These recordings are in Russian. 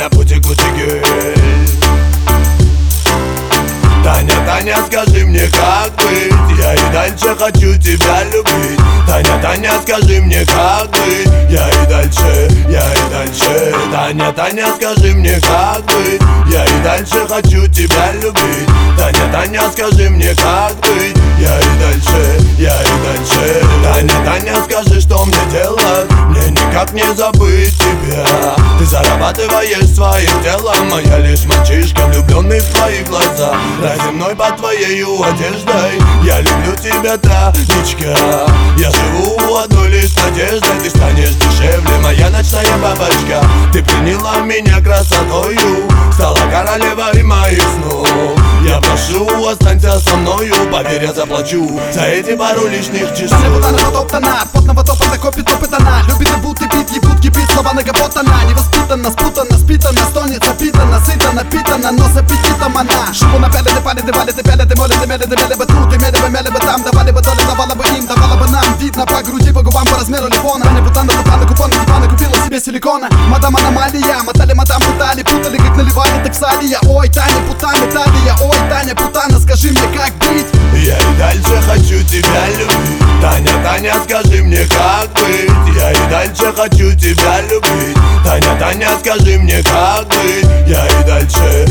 Таня, пути-гуси-гель. Таня, Таня, скажи мне, как быть? Я и дальше хочу тебя любить. Таня, Таня, скажи мне, как быть? Я и дальше. Таня, Таня, скажи мне, как быть? Я и дальше хочу тебя любить. Таня, Таня, скажи мне, как быть? Я и дальше. Таня, Таня, скажи, что мне делать? Мне никак не забыть тебя. Ты зарабатываешь своим делом, а я лишь мальчишка, влюбленный в твои глаза. Земной под твоей одеждой. Я люблю тебя, Танечка. Я живу одной лишь надеждой. Ты станешь дешевле, моя ночная бабочка. Ты пленила меня красотою, стала королевой моих снов. Я прошу, останься со мною, поверь, я заплачу за эти пару лишних часов. Таня Будана потоптана, потного топота копит опыт она. Любит и будто бит, ебут, кипит, слова наговорена. Невоспитанна, спутана, спитана, стонет, запитана, сыта, напитана, но с аппетитом она. Шубу напяли, пали, ты вали, ты пяли, ты моли, ты мели бы тут, имели бы там, давали бы доли, давала бы им, давала бы нам. Видно по груди, по губам, по размеру лифона. Таня Будана, купоны, диваны, купила себе силикона. Мадам аномалия, мотали, мадам путали, путали, как наливали, так салия. Ой, Таня Путана, Талия, ой, Таня Путана, скажи мне, как быть? Я и дальше хочу тебя любить. Таня, Таня, скажи мне, как быть? Я и дальше хочу тебя любить. Таня, Таня, скажи мне, как быть? Я и дальше.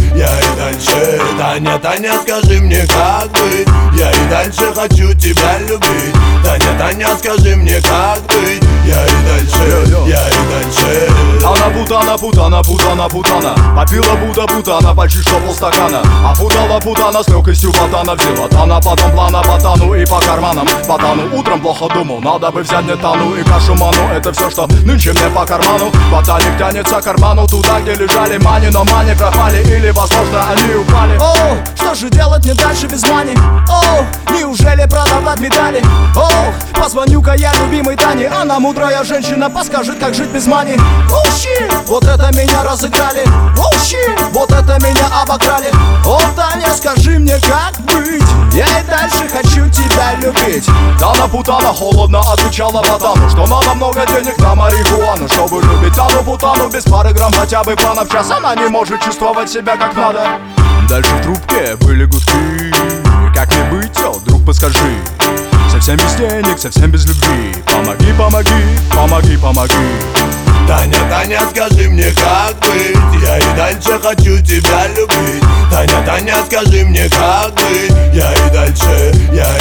Таня, Таня, скажи мне, как быть? Я и дальше хочу тебя любить. Таня, Таня, скажи мне, как быть? Я и дальше. Она путана. Попила Будана, почти что полстакана. Опутала Будана, с легкостью ботана взяла Тана, потом плана ботану и по карманам ботану. Утром плохо думал, надо бы взять мне Тану и кашуману. Это все, что нынче мне по карману. Ботаник тянется к карману туда, где лежали мани. Но мани пропали или, возможно, они упали. Оу, что же делать мне дальше без мани? Оу, неужели продавать медали? Оу, позвоню-ка я любимой Тане. Она мудрая женщина, подскажет, как жить без мани. Оу, щит, вот это меня разыграли. Оу, щит, вот это меня обокрали. О, Таня, скажи мне, как быть? Я и дальше хочу тебя любить. Тана Путана холодно отвечала ботану, что надо много денег на марихуану, чтобы любить Тану Путану без пары грамм хотя бы плана в час. Она не может чувствовать себя как надо. Дальше в трубке были гудки. Как мне быть, о, друг, подскажи. Совсем без денег, совсем без любви. Помоги, помоги. Таня, Таня, скажи мне, как быть? Я и дальше хочу тебя любить. Таня, Таня, скажи мне, как быть? Я и дальше.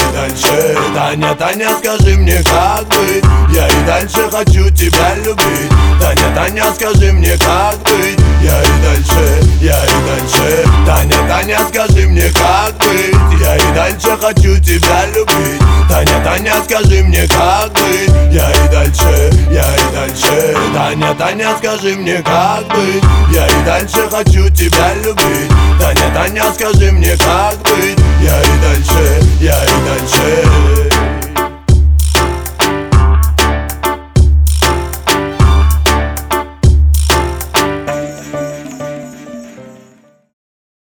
Таня, Таня, скажи мне, как быть? Я и дальше хочу тебя любить. Таня, Таня, скажи мне, как быть? Я и дальше. Таня, Таня, скажи мне, как быть? Я и дальше хочу тебя любить. Таня, Таня, скажи мне, как быть? Я и дальше. Таня, Таня, скажи мне, как быть? Я и дальше хочу тебя любить. Таня, Таня, скажи мне, как быть? Я и дальше.